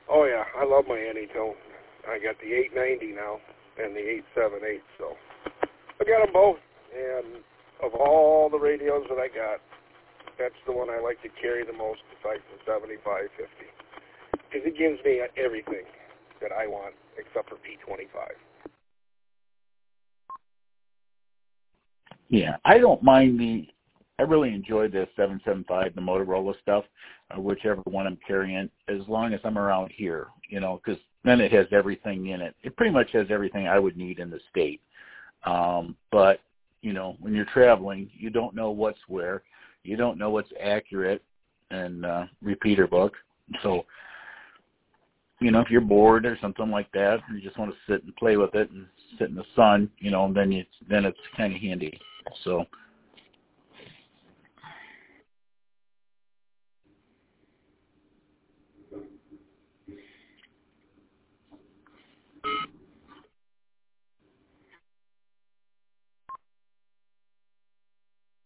Oh, yeah, I love my Anytone. I got the 890 now and the 878, so I got them both. And of all the radios that I got, that's the one I like to carry the most besides the 7550. Because it gives me everything that I want except for P25. Yeah, I don't mind I really enjoy the 775, the Motorola stuff, whichever one I'm carrying, as long as I'm around here, because then it has everything in it. It pretty much has everything I would need in the state. But, when you're traveling, you don't know what's where. You don't know what's accurate and repeater book. So, if you're bored or something like that, or you just want to sit and play with it and sit in the sun, then it's kind of handy. So